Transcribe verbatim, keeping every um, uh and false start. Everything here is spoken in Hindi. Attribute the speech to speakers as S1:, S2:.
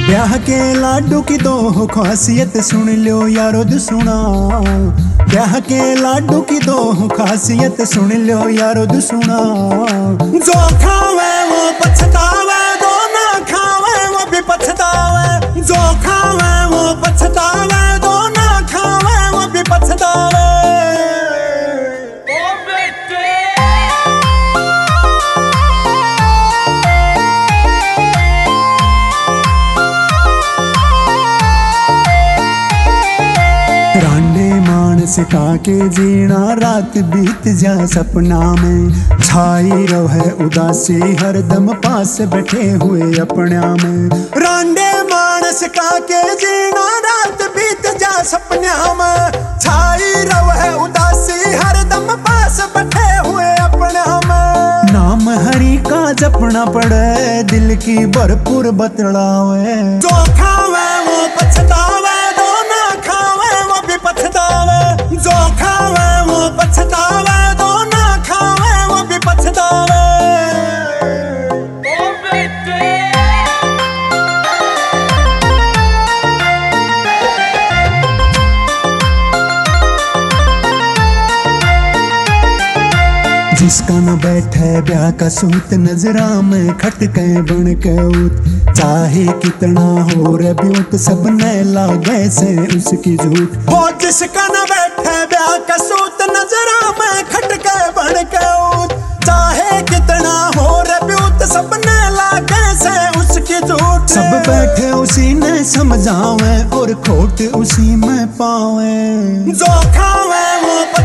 S1: ब्याह के लाडू की दो खासियत सुन लो यारो दुसुना। ब्याह के लाडू की दो खासियत सुन लो यारो दुसुना। जो खावे वो पछतावे, दो ना खावे वो भी पछतावे। जो खावे वो पछतावे, दो ना खावे वो भी पछतावे। रांडे मानस का के जीना, रात बीत जा सपना में। छाई रहे उदासी हरदम पास बैठे हुए अपना में। रांडे मानस का के जीना, रात बीत जा सपना में। छाई रहे उदासी हरदम पास बैठे हुए अपना में। नाम हरि का जपना पड़े, दिल की भरपूर बतलावे। जो खावे वो पछतावे, दो ना खावे वो भी पछतावे। जो खावे वो पछतावे, दो ना खावे वो भी पछतावे। जिसका न बैठे ब्याह का सूत, नजरा में खटके बन के उत। चाहे कितना हो रब्यूत, सब ने लागे से उसकी झूठ। हो जिसका न बैठे ब्याह का सूत, नजरा में खटके बन के उत। चाहे कितना हो रब्यूत, सब ने लागे से उसकी झूठ। सब बैठे उसी ने समझावे और खोट उसी में पावे। जो खावे वो